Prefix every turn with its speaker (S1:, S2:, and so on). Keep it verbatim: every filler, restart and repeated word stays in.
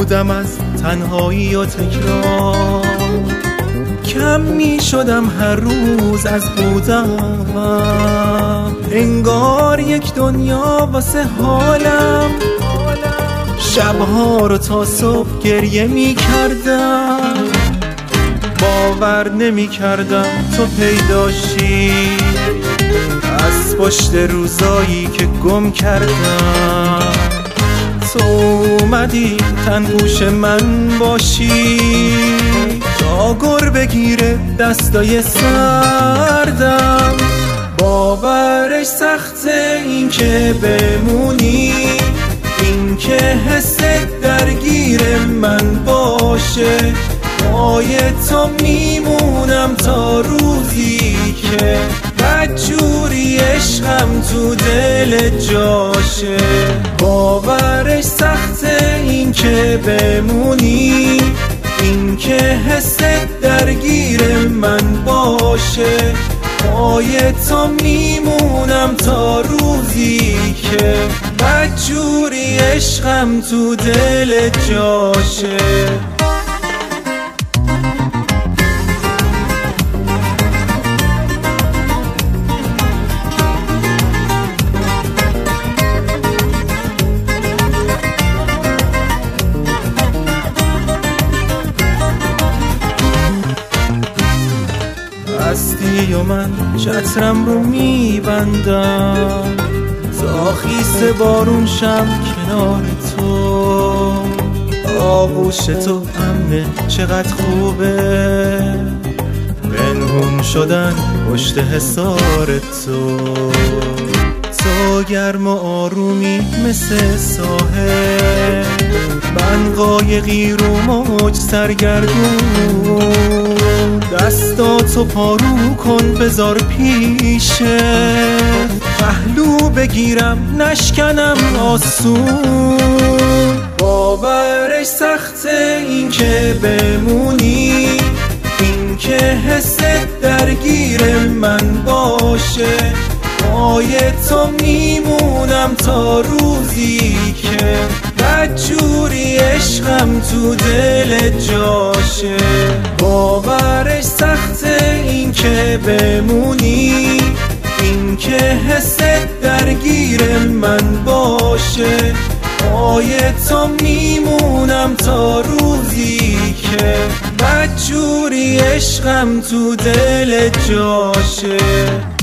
S1: بودم از تنهایی و تکرار، کم می شدم هر روز از بودم، انگار یک دنیا واسه حالم، شبها رو تا صبح گریه می کردم، باور نمی کردم تو پیداشی از پشت روزایی که گم کردم. تو اومدی تنگوش من باشی تا گر بگیره دستای سردم، باورش سخته این که بمونی، این که حست درگیر من باشه، پای تو میمونم تا روزی که بدجوری عشقم تو دل جاشه، باورش سخته این که بمونی، این که حست درگیر من باشه، پای تو میمونم تا روزی که بدجوری عشقم تو دل جاشه. هستی و من چترم رو میبندم تا خیس بارون شم کنار تو، آغوش تو امنه چقدر خوبه، پنهون شدن پشت حصار تو، تو گرم و آرومی مثل ساحل، من قایقی رو موج سرگردون، دستاتو پارو کن بذار پیشه، پهلو بگیرم نشکنم آسون، باورش سخته این که بمونی، این که حست درگیر من باشه، پای تو میمونم تا روزی که بدجوری عشقم تو دل جاشه، باورش سخته این که بمونی، این که حست درگیر من باشه، پای تو میمونم تا روزی که بدجوری عشقم تو دل جاشه.